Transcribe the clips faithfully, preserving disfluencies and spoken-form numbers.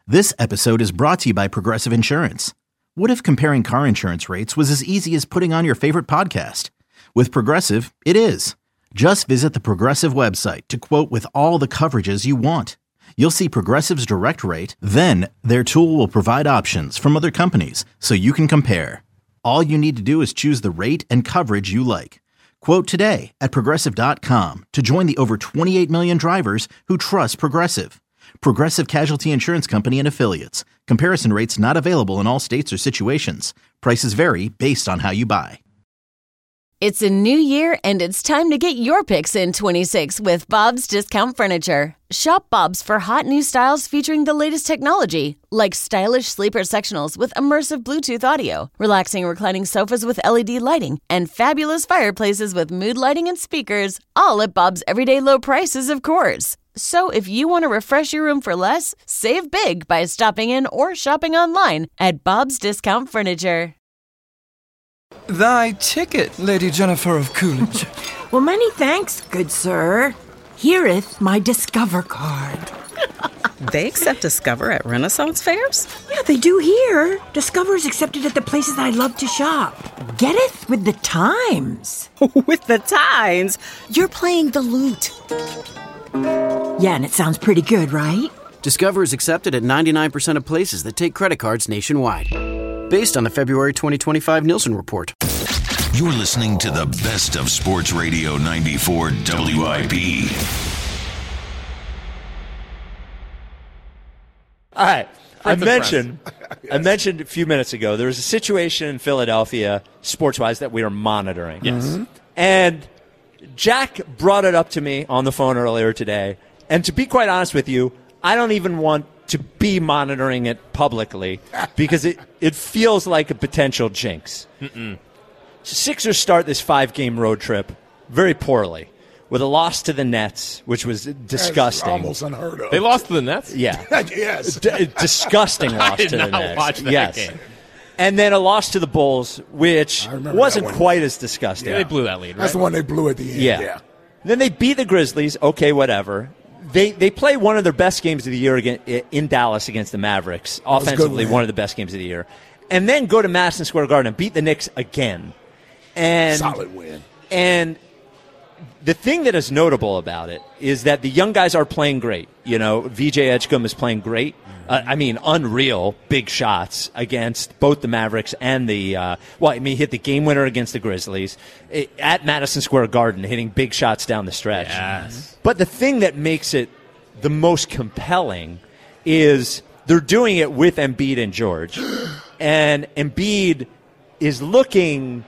This episode is brought to you by Progressive Insurance. What if comparing car insurance rates was as easy as putting on your favorite podcast? With Progressive, it is. Just visit the Progressive website to quote with all the coverages you want. You'll see Progressive's direct rate, then their tool will provide options from other companies so you can compare. All you need to do is choose the rate and coverage you like. Quote today at Progressive dot com to join the over twenty-eight million drivers who trust Progressive. Progressive Casualty Insurance Company and Affiliates. Comparison rates not available in all states or situations. Prices vary based on how you buy. It's a new year, and it's time to get your picks in twenty-six with Bob's Discount Furniture. Shop Bob's for hot new styles featuring the latest technology, like stylish sleeper sectionals with immersive Bluetooth audio, relaxing reclining sofas with L E D lighting, and fabulous fireplaces with mood lighting and speakers, all at Bob's everyday low prices, of course. So if you want to refresh your room for less, save big by stopping in or shopping online at Bob's Discount Furniture. Thy ticket, Lady Jennifer of Coolidge. Well, many thanks, good sir. Hereeth my Discover card. They accept Discover at Renaissance fairs? Yeah, they do here. Discover is accepted at the places I love to shop. Getteth with the times. With the times? You're playing the lute. Yeah, and it sounds pretty good, right? Discover is accepted at ninety-nine percent of places that take credit cards nationwide. Based on the February twenty twenty-five Nielsen report. You're listening to the best of Sports Radio ninety-four W I P. All right. I the mentioned yes. I mentioned a few minutes ago there was a situation in Philadelphia, sports-wise, that we are monitoring. Yes. Mm-hmm. And Jack brought it up to me on the phone earlier today. And to be quite honest with you, I don't even want to be monitoring it publicly because it, it feels like a potential jinx. Mm-mm. Sixers start this five-game road trip very poorly with a loss to the Nets, which was disgusting. That's almost unheard of. They lost to the Nets? Yeah. Yes. D- disgusting loss I did to the not Nets. watch that yes. game. And then a loss to the Bulls, which wasn't one. quite as disgusting. Yeah, they blew that lead, right? That's the one they blew at the end. Yeah. yeah. Then they beat the Grizzlies. Okay, whatever. They they play one of their best games of the year again, in Dallas against the Mavericks. Offensively, one of the best games of the year. And then go to Madison Square Garden and beat the Knicks again. And solid win. And the thing that is notable about it is that the young guys are playing great. You know, V J Edgecombe is playing great. Uh, I mean, unreal big shots against both the Mavericks and the uh, well. I mean, he hit the game winner against the Grizzlies it, at Madison Square Garden, hitting big shots down the stretch. Yes. But the thing that makes it the most compelling is they're doing it with Embiid and George, and Embiid is looking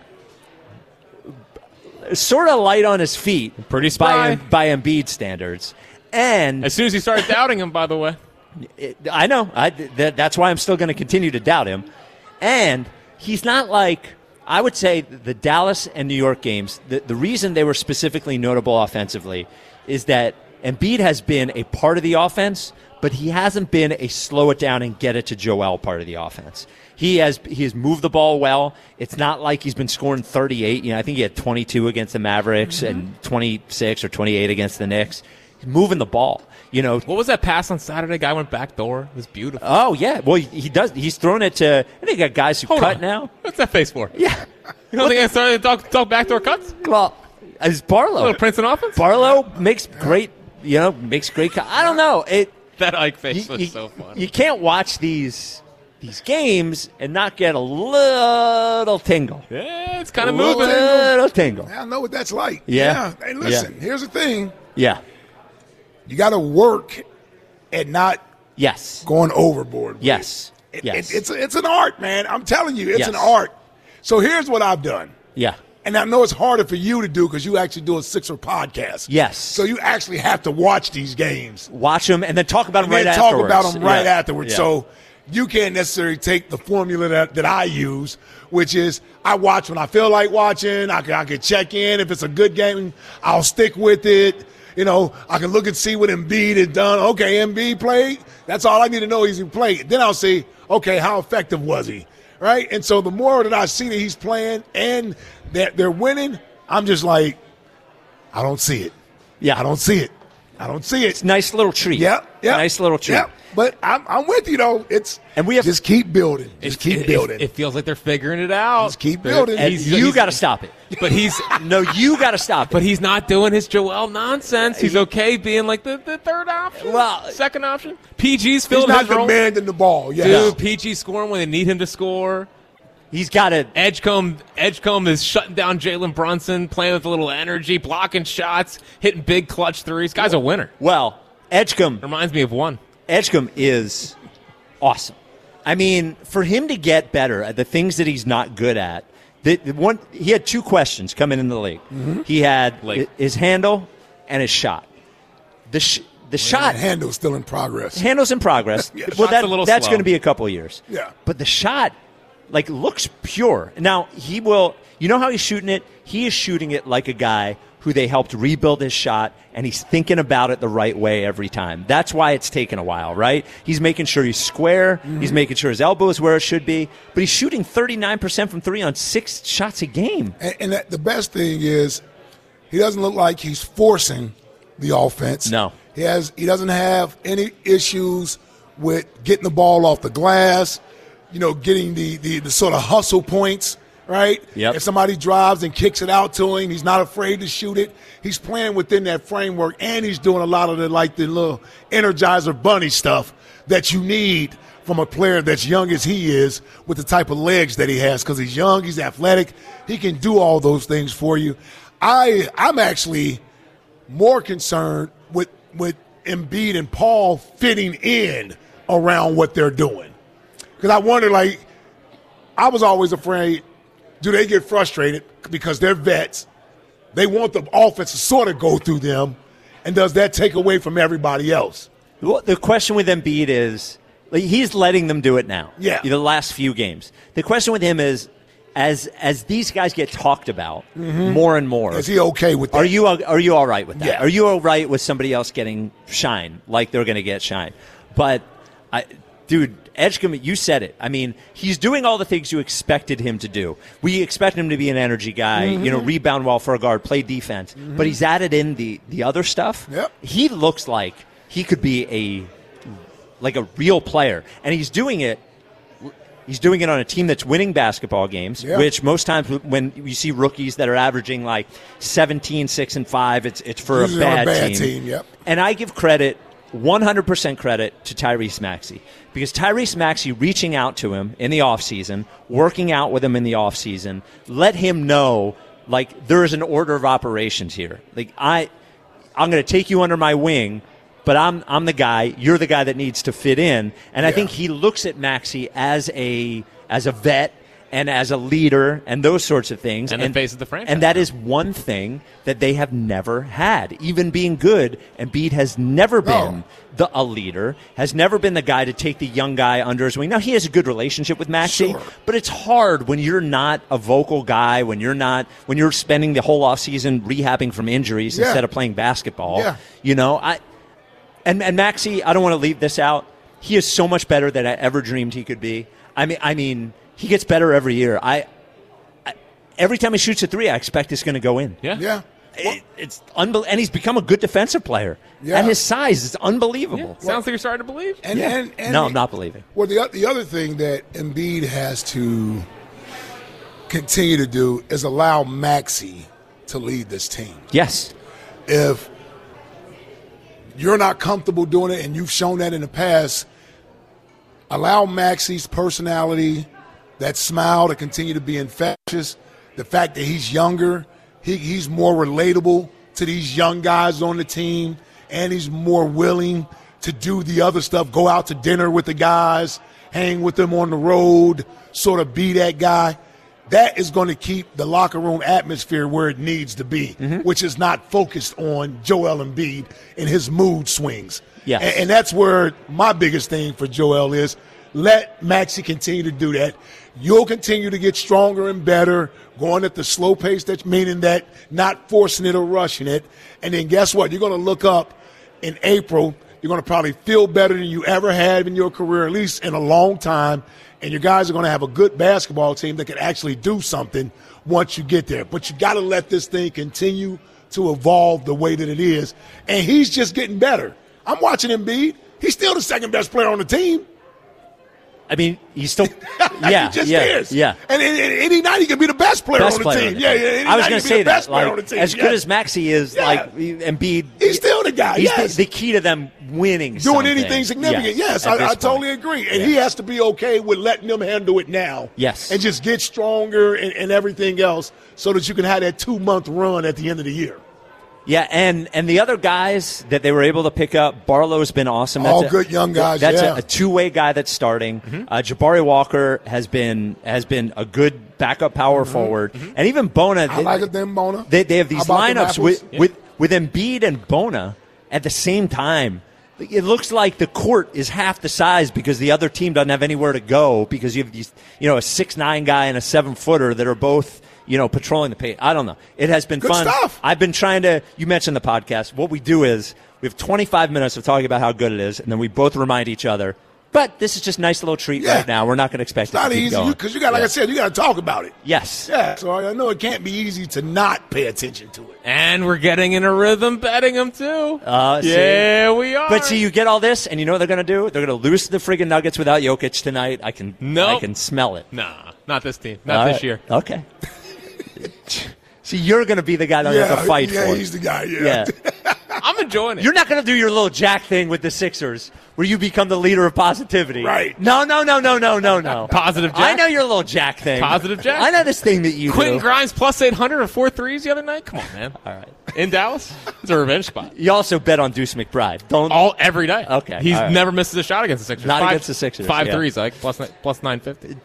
sort of light on his feet, pretty spry by by Embiid standards. And as soon as he started doubting him, by the way. It, I know. I, th- that's why I'm still going to continue to doubt him. And he's not like, I would say the Dallas and New York games, the, the reason they were specifically notable offensively is that Embiid has been a part of the offense, but he hasn't been a slow it down and get it to Joel part of the offense. He has he has moved the ball well. It's not like he's been scoring thirty-eight. You know, I think he had twenty-two against the Mavericks mm-hmm. and twenty-six or twenty-eight against the Knicks. He's moving the ball. You know, what was that pass on Saturday? Guy went back door. It was beautiful. Oh yeah, well he, he does. He's thrown it to. I think got guys who Hold cut on. now. What's that face for? Yeah, you don't think I started to talk, talk backdoor cuts? Well, as Barlow, a little Princeton offense. Barlow makes great. You know, makes great. Cut. I don't know. It that Ike face you, was you, so fun. You can't watch these these games and not get a little tingle. Yeah, it's kind of a moving. Little tingle. I know what that's like. Yeah. yeah. Hey, listen. Yeah. Here's the thing. Yeah. You got to work and not yes going overboard. Yes. It, yes. It, it's it's an art, man. I'm telling you, it's yes. an art. So here's what I've done. Yeah. And I know it's harder for you to do because you actually do a Sixer podcast. Yes. So you actually have to watch these games. Watch them and then talk about them and right then afterwards. talk about them right yeah. afterwards. Yeah. So you can't necessarily take the formula that, that I use, which is I watch when I feel like watching. I can, I can check in. If it's a good game, I'll stick with it. You know, I can look and see what Embiid has done. Okay, Embiid played. That's all I need to know is he played. Then I'll say, okay, how effective was he? Right? And so the more that I see that he's playing and that they're winning, I'm just like, I don't see it. Yeah. I don't see it. I don't see it. It's a nice little treat. Yeah, yeah. Nice little treat. Yeah. But I'm, I'm with you, though. It's and we have just keep building. Just It- keep it, building. It, it feels like they're figuring it out. Just keep They're- building. And he's- you he's- got to stop it. But he's No, you got to stop it. but he's not doing his Joel nonsense. He's okay being like the, the third option. Well, second option. P G's He's filling not his role. demanding the ball. Yeah. Dude, P G scoring when they need him to score. He's got to. Edgecombe, Edgecombe is shutting down Jalen Brunson, playing with a little energy, blocking shots, hitting big clutch threes. Guy's a winner. Well, Edgecombe. Reminds me of one. Edgecombe is awesome. I mean, for him to get better at the things that he's not good at, the, the one he had two questions coming in the league. Mm-hmm. He had Late. his handle and his shot. The sh- the shot That handle's still in progress. handle's in progress. Yeah. Well, Shot's that, a little that's slow. going to be a couple of years. Yeah. But the shot, like, looks pure. Now, he will, you know how he's shooting it? He is shooting it like a guy who they helped rebuild his shot, and he's thinking about it the right way every time. That's why it's taken a while, right? He's making sure he's square. Mm-hmm. He's making sure his elbow is where it should be. But he's shooting thirty-nine percent from three on six shots a game. And, and that, the best thing is he doesn't look like he's forcing the offense. No. He has. He doesn't have any issues with getting the ball off the glass, you know, getting the, the, the sort of hustle points, right? Yep. If somebody drives and kicks it out to him, he's not afraid to shoot it. He's playing within that framework, and he's doing a lot of the, like, the little Energizer Bunny stuff that you need from a player that's young as he is with the type of legs that he has, because he's young, he's athletic, he can do all those things for you. I, I'm actually more concerned with, with Embiid and Paul fitting in around what they're doing. Because I wonder, like, I was always afraid, do they get frustrated because they're vets? They want the offense to sort of go through them, and does that take away from everybody else? Well, the question with Embiid is, like, he's letting them do it now. Yeah. The last few games. The question with him is, as as these guys get talked about more and more, Is he okay with that? Are you are you all right with that? Yeah. Are you all right with somebody else getting shine like they're going to get shine? But, I, dude, Edgecombe, you said it. I mean, he's doing all the things you expected him to do. We expect him to be an energy guy, Mm-hmm. you know, rebound well for a guard, play defense. But he's added in the the other stuff. Yep. He looks like he could be a like a real player, and he's doing it. He's doing it on a team that's winning basketball games, Yeah. which most times when you see rookies that are averaging like seventeen, six, and five, it's it's for Usually a on a bad, bad team. team, yep. And I give credit, one hundred percent credit to Tyrese Maxey, because Tyrese Maxey reaching out to him in the offseason, working out with him in the offseason, let him know, like, there is an order of operations here. Like, I, I'm going to take you under my wing, but I'm I'm the guy. You're the guy that needs to fit in. And I Yeah. think he looks at Maxey as a as a vet and as a leader and those sorts of things. And the face of the franchise And that now. is one thing that they have never had. Even being good, Embiid has never been the a leader, has never been the guy to take the young guy under his wing. Now, he has a good relationship with Maxey, Sure. but it's hard when you're not a vocal guy, when you're not when you're spending the whole offseason rehabbing from injuries Yeah. instead of playing basketball. Yeah. You know, I and and Maxey, I don't want to leave this out. He is so much better than I ever dreamed he could be. I mean, I mean, he gets better every year. I, I every time he shoots a three, I expect it's going to go in. Yeah. Yeah. It, it's unbel- and he's become a good defensive player. Yeah. At his size, it's unbelievable. Sounds like you're starting to believe. And, Yeah. and, and no, I'm not believing. Well, the, o- the other thing that Embiid has to continue to do is allow Maxey to lead this team. Yes. If you're not comfortable doing it, and you've shown that in the past, allow Maxey's personality, that smile, to continue to be infectious. The fact that he's younger, he, he's more relatable to these young guys on the team, and he's more willing to do the other stuff, go out to dinner with the guys, hang with them on the road, sort of be that guy. That is going to keep the locker room atmosphere where it needs to be, which is not focused on Joel Embiid and his mood swings. Yes. And, and that's where my biggest thing for Joel is, let Maxey continue to do that. You'll continue to get stronger and better, going at the slow pace, that's meaning that not forcing it or rushing it. And then guess what? You're going to look up in April. You're going to probably feel better than you ever had in your career, at least in a long time. And your guys are going to have a good basketball team that can actually do something once you get there. But you got to let this thing continue to evolve the way that it is. And he's just getting better. I'm watching Embiid. He's still the second best player on the team. I mean, he's still, yeah, he just yeah, is. yeah. And, and, and any night he can be the best player Best on the player team. on the Yeah, team. yeah. Any I was night going he to can be say the best that. player Like, on the team. as good Yes. as Maxey is, Yeah. like Embiid, he's still the guy. He's Yes. the, the key to them winning. Doing something. anything significant. Yes, at I, this I point. totally agree. And Yeah. he has to be okay with letting them handle it now. Yes. And just get stronger and, and everything else so that you can have that two-month run at the end of the year. Yeah, and, and the other guys that they were able to pick up, Barlow's been awesome. All That's a- good young guys, That's yeah. a, a two-way guy that's starting. Mm-hmm. Uh, Jabari Walker has been has been a good backup power Mm-hmm. forward, and even Bona. I like it, them, Bona. They, they have How these about them lineups with, apples? with with Embiid and Bona at the same time. It looks like the court is half the size because the other team doesn't have anywhere to go because you have these, you know, a six nine guy and a seven footer that are both, you know, patrolling the paint. I don't know. It has been Good fun. stuff. I've been trying to. You mentioned the podcast. What we do is we have twenty-five minutes of talking about how good it is, and then we both remind each other. But this is just a nice little treat Yeah. right now. We're not going to expect It's it not to keep easy going. because you got, like Yeah. I said, you got to talk about it. Yes. Yeah, so I know it can't be easy to not pay attention to it. And we're getting in a rhythm betting them, too. Uh, see. yeah, we are. But see, you get all this, and you know what they're going to do? They're going to lose to the friggin' Nuggets without Jokic tonight. I can, Nope. I can smell it. Nah, not this team. Not All this right. year. Okay. See, you're going to be the guy that Yeah, have to fight yeah, for. he's the guy, yeah. I'm enjoying it. You're not going to do your little Jack thing with the Sixers where you become the leader of positivity. Right. No, no, no, no, no, no, no. Positive Jack? I know your little Jack thing. Positive Jack? I know this thing that you Quentin do. Grimes plus eight hundred or four threes the other night? Come on, man. All right. In Dallas? It's a revenge spot. You also bet on Deuce McBride. Don't. All every day. Okay, He's all right. never misses a shot against the Sixers. Not Five- against the Sixers, Five yeah. threes, like plus ni- plus nine fifty.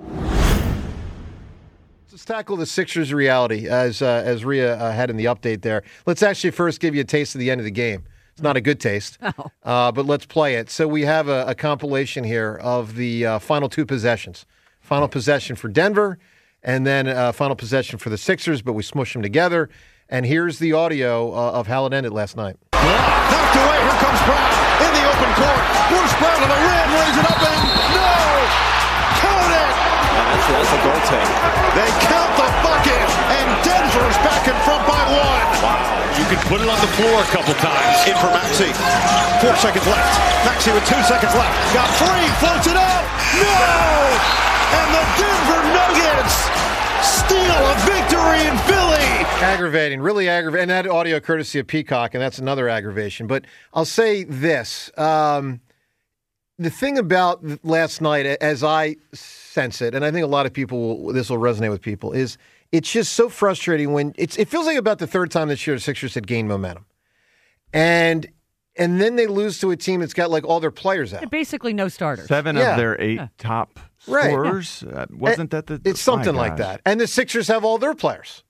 Let's tackle the Sixers reality as uh, as Rhea uh, had in the update there. Let's actually first give you a taste of the end of the game. It's not a good taste, Oh. uh, but let's play it. So we have a, a compilation here of the uh, final two possessions. Final possession for Denver, and then uh, final possession for the Sixers, but we smush them together. And here's the audio uh, of how it ended last night. Knocked away. Here comes Brown in the open court. Bruce Brown to the rim. Lays it up and no! Count it! That's, that's a goaltend. They count the bucket, and Denver's back in front by one. Wow. You can put it on the floor a couple times. In for Maxey. Four seconds left. Maxey with two seconds left. Got three. Floats it up. No! And the Denver Nuggets steal a victory in Philly. Aggravating, really aggravating. And that audio courtesy of Peacock, and that's another aggravation. But I'll say this. Um, the thing about last night, as I sense it, and I think a lot of people, will, this will resonate with people, is it's just so frustrating when it's, it feels like about the third time this year the Sixers had gained momentum. And and then they lose to a team that's got like all their players out. Basically no starters. Seven Yeah. of their eight Yeah. top Right. scorers. Uh, wasn't that the? It's something my like gosh. that. And the Sixers have all their players.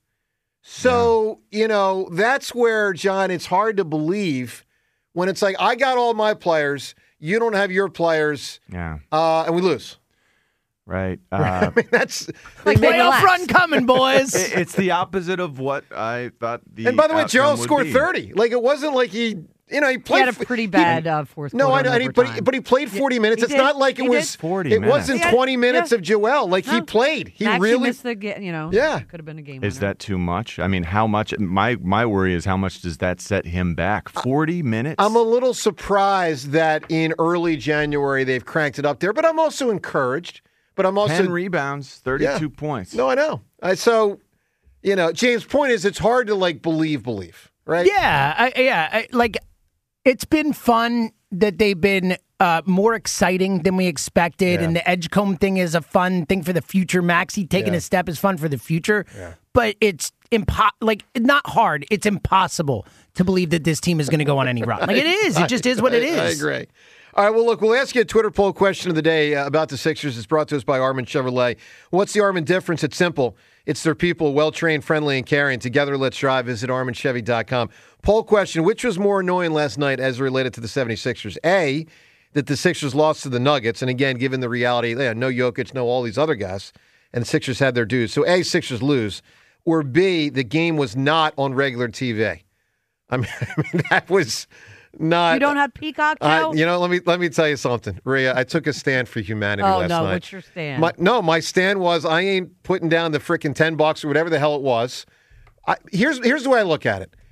So, you know, that's where, John, it's hard to believe when it's like, I got all my players, you don't have your players, Yeah. uh, and we lose. Right. I Uh, mean, that's Like, they- playoff run coming, boys. it- it's the opposite of what I thought the. And by the way, outcome Gerald would scored be. thirty. Like, it wasn't like he, you know, he He played. had a pretty bad uh, fourth No, I quarter know, in and he, but, he, overtime. but he played forty Yeah, minutes. he It's did. not like it He was did. forty It minutes. wasn't Yeah, twenty minutes yeah. of Joel. Like he No. played. He Maxey really missed the, ga- you know, Yeah. could have been a game Is winner. that too much? I mean, how much? My my worry is how much does that set him back? Forty minutes. I'm a little surprised that in early January they've cranked it up there, but I'm also encouraged. But I'm also ten rebounds, thirty-two Yeah. points. No, I know. I, so, you know, James' point is it's hard to like believe, believe, right? Yeah, I, yeah. I, like, it's been fun that they've been uh, more exciting than we expected, Yeah. and the Edgecombe thing is a fun thing for the future. Maxey taking Yeah. a step is fun for the future, Yeah. but it's impo- like not hard. It's impossible to believe that this team is going to go on any run. Like it is. It just is what it is. I, I agree. All right, well, look, we'll ask you a Twitter poll question of the day uh, about the Sixers. It's brought to us by Armin Chevrolet. What's the Armin difference? It's simple. It's their people, well-trained, friendly, and caring. Together, let's drive. Visit armin chevy dot com. Poll question, which was more annoying last night as related to the seventy-sixers? A, that the Sixers lost to the Nuggets. And again, given the reality, yeah, no Jokic, no all these other guys, and the Sixers had their dues. So A, Sixers lose. Or B, the game was not on regular T V. I mean, I mean that was... Not, you don't have Peacock, Joe? I, you know, let me let me tell you something, Rhea. I took a stand for humanity oh, last no, night. what's your stand? My, no, my stand was I ain't putting down the frickin' ten bucks or whatever the hell it was. I, here's here's the way I look at it.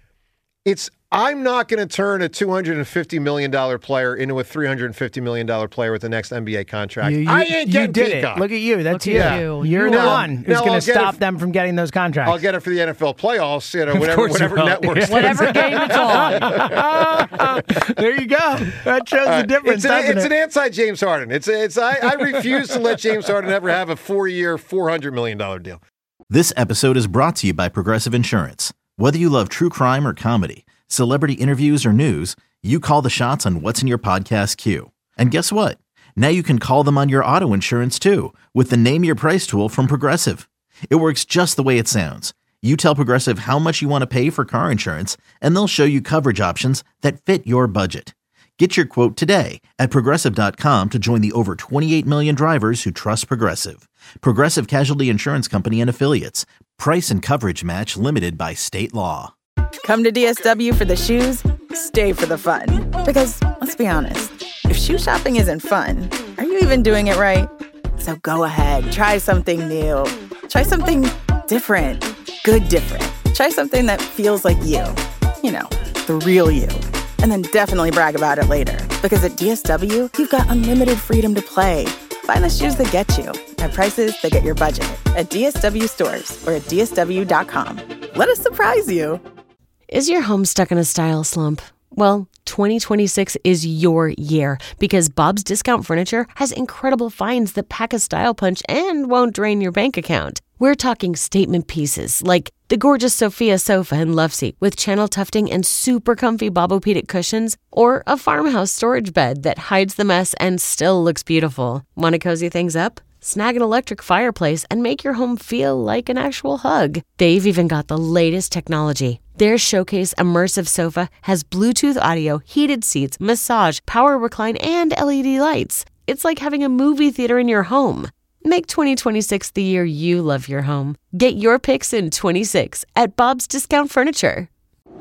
It's I'm not going to turn a two hundred fifty million dollars player into a three hundred fifty million dollars player with the next N B A contract. You, you, I ain't you getting did Peacock. it. Look at you. That's Look you. at you. You're You the won. one who's No, going I'll to get stop it. them from getting those contracts. I'll get it for the N F L playoffs, you know, whatever, course you whatever will. networks. Whatever game it's on. There you go. That shows Uh, the difference, it's an, doesn't it's it? an anti-James Harden. It's it's I, I refuse to let James Harden ever have a four-year, four hundred million dollars deal. This episode is brought to you by Progressive Insurance. Whether you love true crime or comedy, celebrity interviews or news, you call the shots on what's in your podcast queue. And guess what? Now you can call them on your auto insurance too with the Name Your Price tool from Progressive. It works just the way it sounds. You tell Progressive how much you want to pay for car insurance, and they'll show you coverage options that fit your budget. Get your quote today at Progressive dot com to join the over twenty-eight million drivers who trust Progressive. Progressive Casualty Insurance Company and Affiliates. Price and coverage match limited by state law. Come to D S W for the shoes, stay for the fun. Because, let's be honest, if shoe shopping isn't fun, are you even doing it right? So go ahead, try something new. Try something different. Good different. Try something that feels like you. You know, the real you. And then definitely brag about it later. Because at D S W, you've got unlimited freedom to play. Find the shoes that get you at prices that get your budget at D S W stores or at D S W dot com. Let us surprise you. Is your home stuck in a style slump? Well, twenty twenty-six is your year because Bob's Discount Furniture has incredible finds that pack a style punch and won't drain your bank account. We're talking statement pieces like the gorgeous Sophia sofa and love seat with channel tufting and super comfy Bobopedic cushions, or a farmhouse storage bed that hides the mess and still looks beautiful. Want to cozy things up? Snag an electric fireplace and make your home feel like an actual hug. They've even got the latest technology. Their Showcase Immersive Sofa has Bluetooth audio, heated seats, massage, power recline, and L E D lights. It's like having a movie theater in your home. Make twenty twenty-six the year you love your home. Get your picks in twenty-six at Bob's Discount Furniture.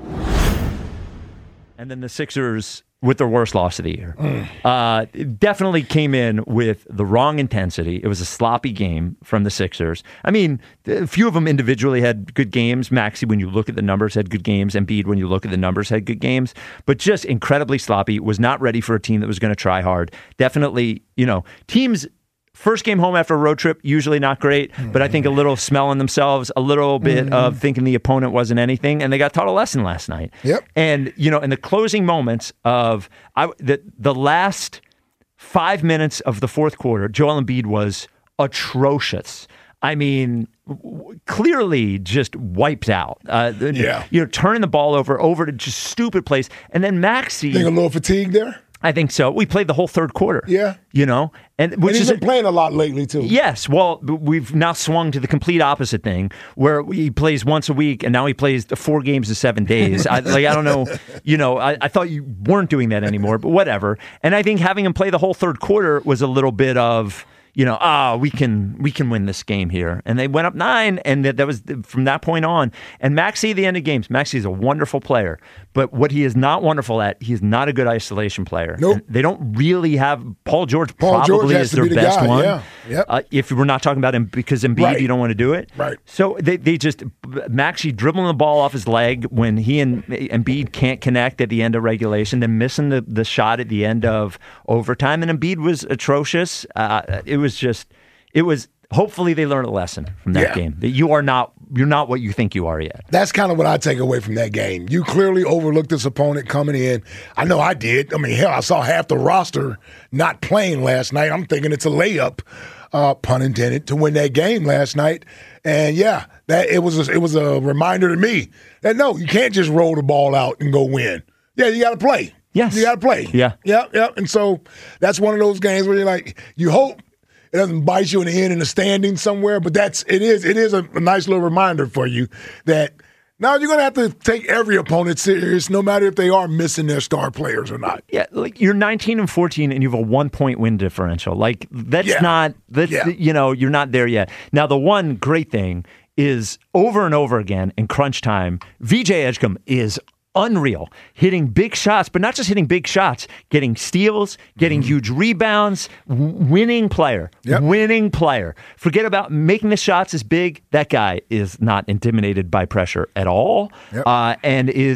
And then the Sixers with their worst loss of the year. Uh, it definitely came in with the wrong intensity. It was a sloppy game from the Sixers. I mean, a few of them individually had good games. Maxey, when you look at the numbers, had good games. Embiid, when you look at the numbers, had good games. But just incredibly sloppy. Was not ready for a team that was going to try hard. Definitely, you know, teams... First game home after a road trip, usually not great, but I think a little smelling themselves, a little bit mm-hmm. of thinking the opponent wasn't anything, and they got taught a lesson last night. Yep. And, you know, in the closing moments of I, the, the last five minutes of the fourth quarter, Joel Embiid was atrocious. I mean, w- clearly just wiped out. Uh, yeah. You know, turning the ball over, over to just stupid plays. And then Maxey. Think a little fatigue there? I think so. We played the whole third quarter. Yeah. You know? And which and he's is been playing a lot lately, too. Yes. Well, we've now swung to the complete opposite thing where he plays once a week and now he plays four games in seven days. I, like, I don't know. You know, I, I thought you weren't doing that anymore, but whatever. And I think having him play the whole third quarter was a little bit of, you know, ah, we can we can win this game here. And they went up nine, and that, that was from that point on. And Maxey, the end of games, Maxey is a wonderful player. But what he is not wonderful at, he is not a good isolation player. Nope. And they don't really have, Paul George Paul probably George has is to their be the best guy. one. Yeah. Yep. Uh, if we're not talking about him because Embiid, Right. you don't want to do it. Right. So they, they just, Maxey dribbling the ball off his leg when he and Embiid can't connect at the end of regulation, then missing the, the shot at the end of overtime. And Embiid was atrocious. Uh, it was just... It was hopefully they learned a lesson from that yeah. game that you are not you're not what you think you are yet. That's kind of what I take away from that game. You clearly overlooked this opponent coming in. I know I did. I mean, hell, I saw half the roster not playing last night. I'm thinking it's a layup, uh, pun intended, to win that game last night. And yeah, that it was a, it was a reminder to me that no, you can't just roll the ball out and go win. Yeah, you got to play. Yes, you got to play. Yeah, yeah, yeah. And so that's one of those games where you're like, you hope it doesn't bite you in the end in the standing somewhere, but that's it is it is a, a nice little reminder for you that now you're going to have to take every opponent serious, no matter if they are missing their star players or not. Yeah, like you're nineteen and fourteen, and you have a one point win differential. Like that's yeah. not that's yeah. you know you're not there yet. Now the one great thing is over and over again in crunch time, V J Edgecombe is unreal, hitting big shots, but not just hitting big shots, getting steals, getting mm-hmm. huge rebounds, w- winning player, yep. winning player. Forget about making the shots as big. That guy is not intimidated by pressure at all, yep. uh, and is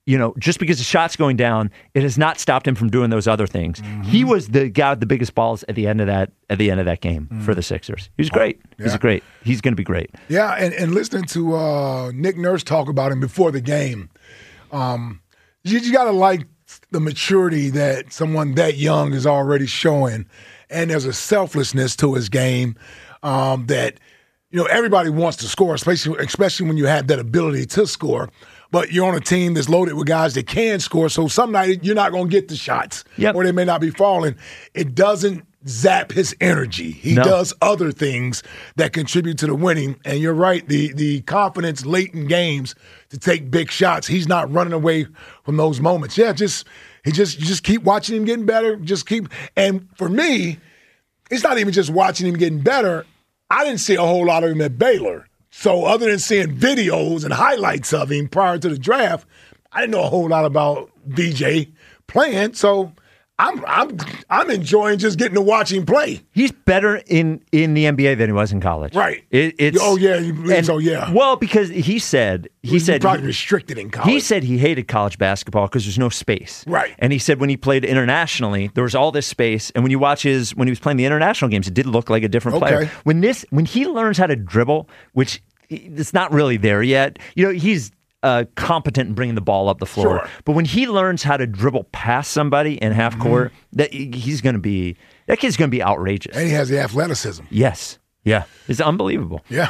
you know, just because the shot's going down, it has not stopped him from doing those other things. Mm-hmm. He was the guy with the biggest balls at the end of that at the end of that game Mm. for the Sixers. He was great. Yeah. He's great. He's going to be great. Yeah, and, and listening to uh, Nick Nurse talk about him before the game, um, you, you got to like the maturity that someone that young is already showing, and there's a selflessness to his game um, that, you know, everybody wants to score, especially especially when you have that ability to score. But you're on a team that's loaded with guys that can score, so some night you're not going to get the shots, yep. or they may not be falling. It doesn't zap his energy. He No. does other things that contribute to the winning. And you're right, the the confidence late in games to take big shots. He's not running away from those moments. Yeah, just he just you just keep watching him getting better. Just keep. And for me, it's not even just watching him getting better. I didn't see a whole lot of him at Baylor. So other than seeing videos and highlights of him prior to the draft, I didn't know a whole lot about V J playing. So I'm I'm I'm enjoying just getting to watch him play. He's better in, in the N B A than he was in college. Right. It, it's, oh yeah. You believe and- so yeah. Well, because he said he He's said probably he- restricted in college. He said he hated college basketball because there's no space. Right. And he said when he played internationally, there was all this space. And when you watch his, when he was playing the international games, it did look like a different Okay. player. When this, when he learns how to dribble, which it's not really there yet, you know, he's uh, competent in bringing the ball up the floor. Sure. But when he learns how to dribble past somebody in half Mm-hmm. court, that he's going to be, that kid's going to be outrageous. And he has the athleticism. Yes. Yeah. It's unbelievable. Yeah.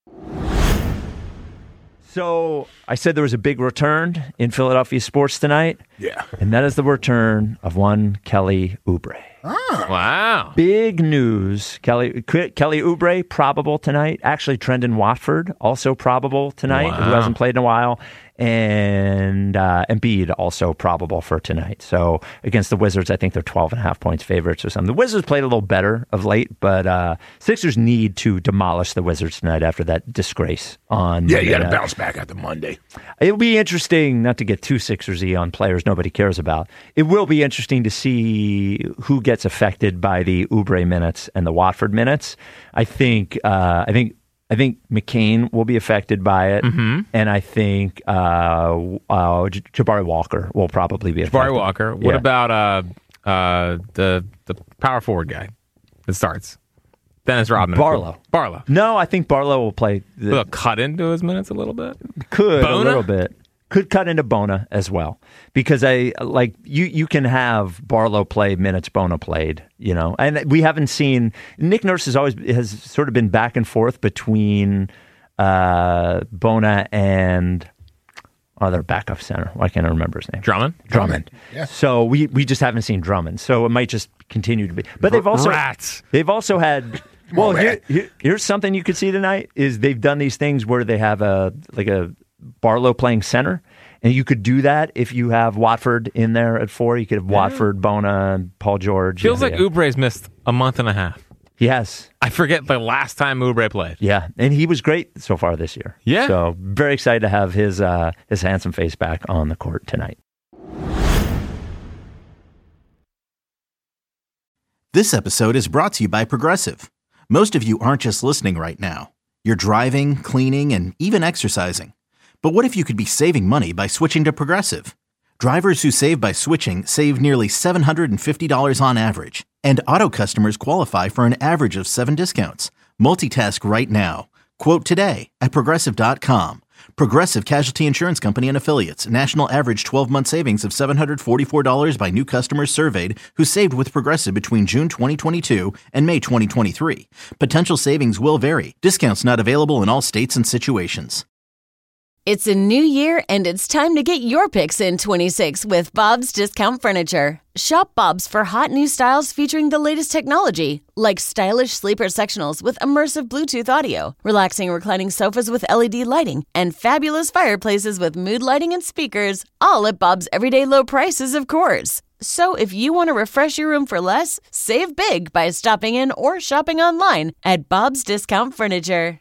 So I said there was a big return in Philadelphia sports tonight. Yeah. And that is the return of one Kelly Oubre. Ah. Wow. Big news. Kelly Kelly Oubre probable tonight. Actually, Trendon Watford also probable tonight, who Wow. hasn't played in a while. And uh, Embiid also probable for tonight. So against the Wizards, I think they're twelve and a half points favorites or something. The Wizards played a little better of late, but uh, Sixers need to demolish the Wizards tonight after that disgrace on Yeah, Monday you got to night. bounce back after Monday. It'll be interesting, not to get too Sixers-y on players nobody cares about. It will be interesting to see who gets affected by the Oubre minutes and the Watford minutes. I think uh, I think I think McCain will be affected by it, Mhm. and I think uh, uh, J- Jabari Walker will probably be affected. Jabari Walker. What Yeah. about uh, uh, the the power forward guy that starts? Dennis Rodman. Barlow? Barlow. No, I think Barlow will play. The, Will cut into his minutes a little bit. Could Bona? a little bit. Could cut into Bona as well, because I like you. You can have Barlow play minutes Bona played, you know, and we haven't seen. Nick Nurse has always has sort of been back and forth between uh, Bona and other backup center. Why can't I remember his name? Drummond. Drummond. Yeah. So we we just haven't seen Drummond. So it might just continue to be. But they've also Rats. They've also had. Well, on, here, man. here, here's something you could see tonight is they've done these things where they have a like a Barlow playing center, and you could do that if you have Watford in there at four. You could have Watford, Bona, and Paul George. Feels yeah, like yeah. Oubre's missed a month and a half. He has. I forget the last time Oubre played. Yeah, and he was great so far this year. Yeah. So very excited to have his uh, his handsome face back on the court tonight. This episode is brought to you by Progressive. Most of you aren't just listening right now. You're driving, cleaning, and even exercising. But what if you could be saving money by switching to Progressive? Drivers who save by switching save nearly seven hundred fifty dollars on average. And auto customers qualify for an average of seven discounts. Multitask right now. Quote today at Progressive dot com. Progressive Casualty Insurance Company and Affiliates. National average twelve-month savings of seven hundred forty-four dollars by new customers surveyed who saved with Progressive between June twenty twenty-two and May twenty twenty-three. Potential savings will vary. Discounts not available in all states and situations. It's a new year, and it's time to get your picks in twenty-six with Bob's Discount Furniture. Shop Bob's for hot new styles featuring the latest technology, like stylish sleeper sectionals with immersive Bluetooth audio, relaxing reclining sofas with L E D lighting, and fabulous fireplaces with mood lighting and speakers, all at Bob's everyday low prices, of course. So if you want to refresh your room for less, save big by stopping in or shopping online at Bob's Discount Furniture.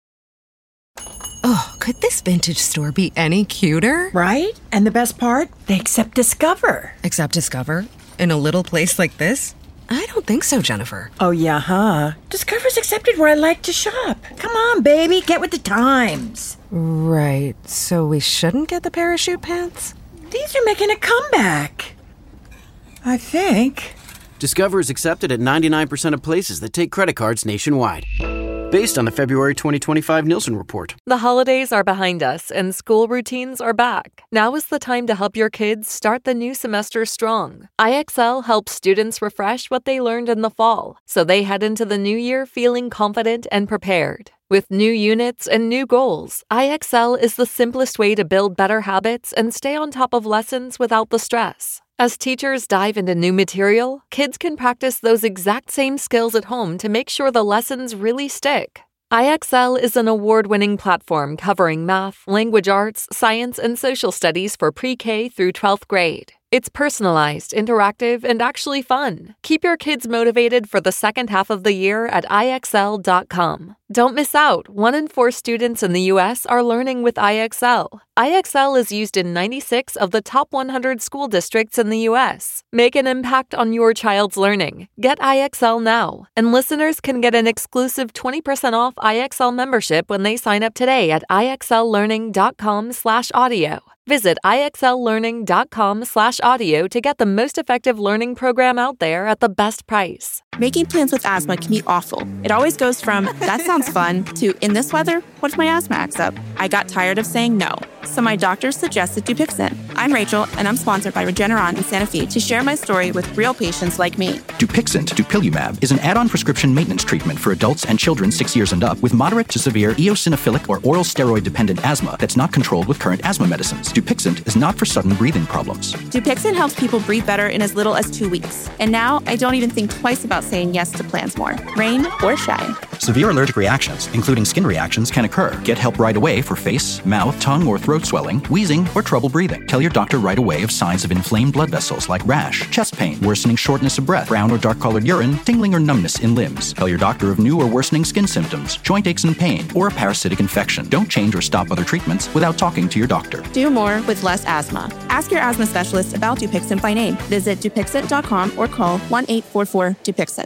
Oh, could this vintage store be any cuter? Right? And the best part? They accept Discover. Accept Discover? In a little place like this? I don't think so, Jennifer. Oh, yeah, huh? Discover's accepted where I like to shop. Come on, baby, get with the times. Right, so we shouldn't get the parachute pants? These are making a comeback. I think. Discover is accepted at ninety-nine percent of places that take credit cards nationwide. Based on the February twenty twenty-five Nielsen report. The holidays are behind us and school routines are back. Now is the time to help your kids start the new semester strong. I X L helps students refresh what they learned in the fall, so they head into the new year feeling confident and prepared. With new units and new goals, I X L is the simplest way to build better habits and stay on top of lessons without the stress. As teachers dive into new material, kids can practice those exact same skills at home to make sure the lessons really stick. I X L is an award-winning platform covering math, language arts, science, and social studies for pre-K through twelfth grade. It's personalized, interactive, and actually fun. Keep your kids motivated for the second half of the year at I X L dot com. Don't miss out. One in four students in the U S are learning with I X L. I X L is used in ninety-six of the top one hundred school districts in the U S. Make an impact on your child's learning. Get I X L now. And listeners can get an exclusive twenty percent off I X L membership when they sign up today at I X L learning dot com slash audio. Visit I X L learning dot com slash audio to get the most effective learning program out there at the best price. Making plans with asthma can be awful. It always goes from, that sounds fun, to, in this weather, what if my asthma acts up? I got tired of saying no, so my doctor suggested Dupixent. I'm Rachel, and I'm sponsored by Regeneron in Santa Fe to share my story with real patients like me. Dupixent, dupilumab, is an add-on prescription maintenance treatment for adults and children six years and up with moderate to severe eosinophilic or oral steroid-dependent asthma that's not controlled with current asthma medicines. Dupixent is not for sudden breathing problems. Dupixent helps people breathe better in as little as two weeks. And now, I don't even think twice about saying yes to plans more. Rain or shine. Severe allergic reactions, including skin reactions, can occur. Get help right away for face, mouth, tongue, or throat swelling, wheezing, or trouble breathing. Tell your doctor right away of signs of inflamed blood vessels like rash, chest pain, worsening shortness of breath, brown or dark-colored urine, tingling or numbness in limbs. Tell your doctor of new or worsening skin symptoms, joint aches and pain, or a parasitic infection. Don't change or stop other treatments without talking to your doctor. Do more with less asthma. Ask your asthma specialist about Dupixent by name. Visit Dupixent dot com or call one eight four four Dupixent.